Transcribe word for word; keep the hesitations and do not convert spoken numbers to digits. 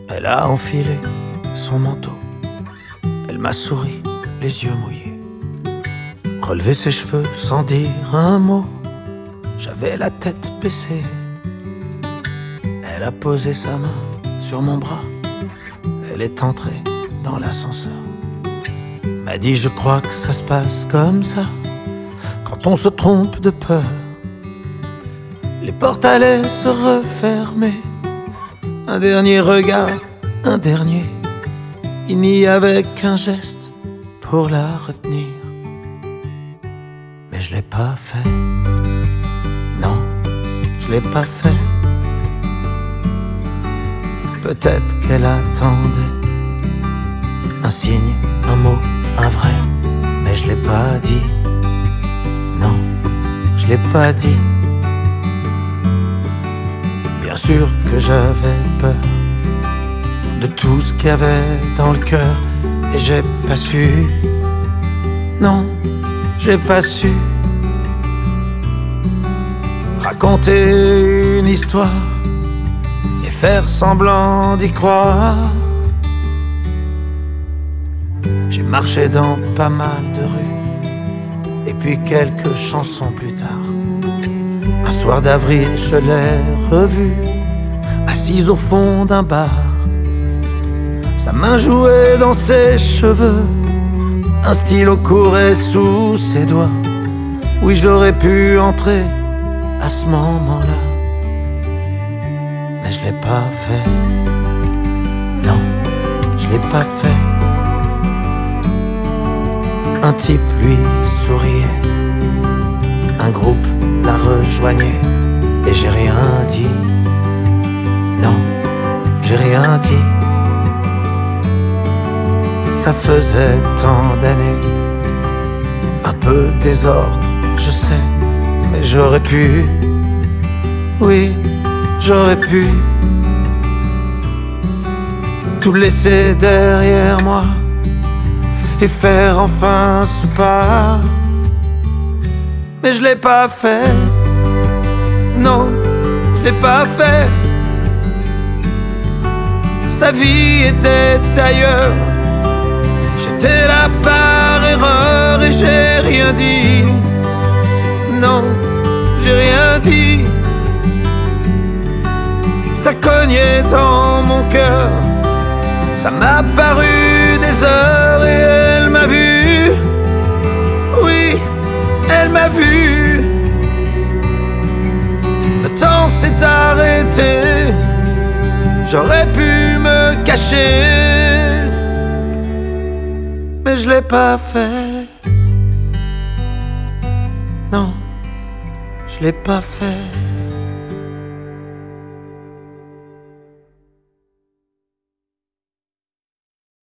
Elle a enfilé son manteau. Elle m'a souri, les yeux mouillés, relevé ses cheveux sans dire un mot. J'avais la tête baissée. Elle a posé sa main sur mon bras. Elle est entrée dans l'ascenseur. M'a dit je crois que ça se passe comme ça quand on se trompe de peur. Les portes allaient se refermer. Un dernier regard, un dernier. Il n'y avait qu'un geste pour la retenir. Mais je l'ai pas fait. Non, je l'ai pas fait. Peut-être qu'elle attendait un signe, un mot, un vrai. Mais je l'ai pas dit. Non, je l'ai pas dit. Bien sûr que j'avais peur de tout ce qu'il y avait dans le cœur. Et j'ai pas su. Non, j'ai pas su raconter une histoire et faire semblant d'y croire. J'ai marché dans pas mal de rues. Et puis quelques chansons plus tard, un soir d'avril, je l'ai revue, assise au fond d'un bar. Sa main jouait dans ses cheveux, un stylo courait sous ses doigts. Oui, j'aurais pu entrer à ce moment-là, mais je l'ai pas fait. Non, je l'ai pas fait. Un type lui souriait, un groupe la rejoignait, et j'ai rien dit. Non, j'ai rien dit. Ça faisait tant d'années, un peu désordre, je sais, mais j'aurais pu, oui, j'aurais pu tout laisser derrière moi et faire enfin ce pas. Mais je l'ai pas fait. Non, je l'ai pas fait. Sa vie était ailleurs. J'étais là par erreur et j'ai rien dit. Non, j'ai rien dit. Ça cognait dans mon cœur. Ça m'a paru des heures et elle m'a vu. Oui, elle m'a vu. Le temps s'est arrêté. J'aurais pu me cacher, mais je l'ai pas fait. Non, je l'ai pas fait.